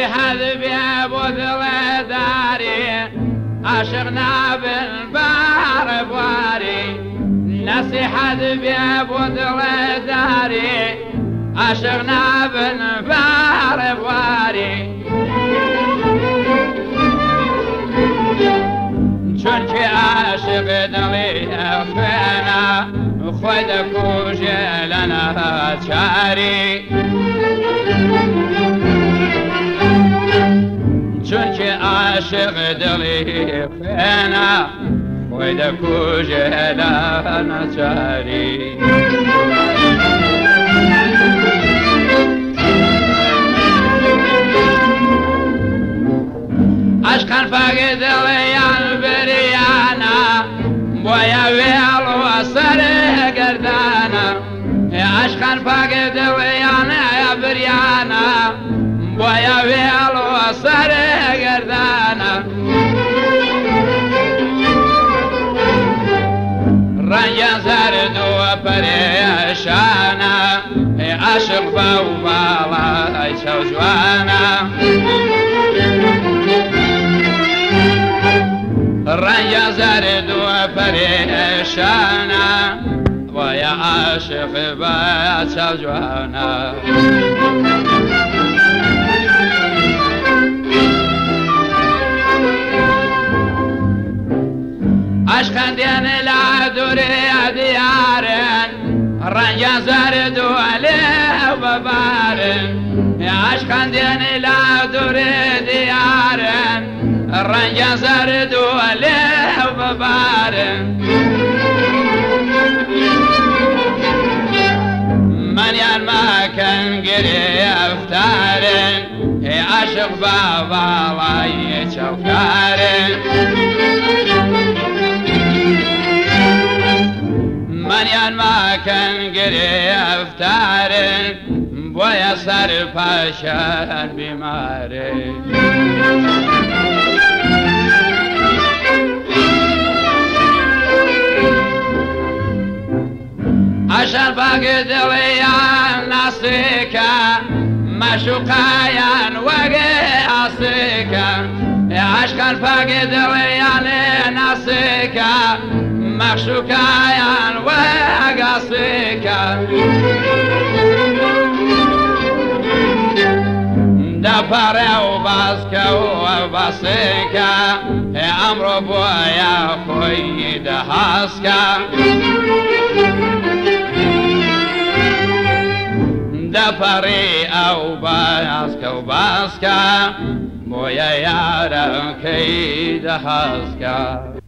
نصيحة ذبي بوذل داري عاشقنا بالبار بواري نصيحة ذبي بوذل داري عاشقنا بالبار بواري چونك عاشق دلی فنا خود کوچه لنا چاری چونك عاشق دلی فنا خود کوچه لنا چاری عشقا فاقد ليال بريانا بويا ويل وصر قردانا عشقا فاقد ليانا يا بريانا بويا ويل وصر قردانا رنجا زرد وبريشانا عشق فوبالا يشوجوانا رنجا زرد وبريشانا ويا عاشق يشوجوانا عشقا دين لا دوري ديارن رنجا زرد وعليه وبارن عشقا دين لا دوري ديارن رنجا زرد وعليه وبارن من يان ما كان قري افتارن عشق بابا الله يشوفارن من يان ما كان قري افتارن بويا سر پاشان بیماره عشان فاقد ليان نصيكا مشوقايان وقي عصيكا عشقا فاقد ليان نصيكا مشوقايان وقي عصيكا دپره و باسکه و باسکه امرو بویا خوی دهاسکه دپره او باسکه و باسکه بویا یارم کی دهاسکه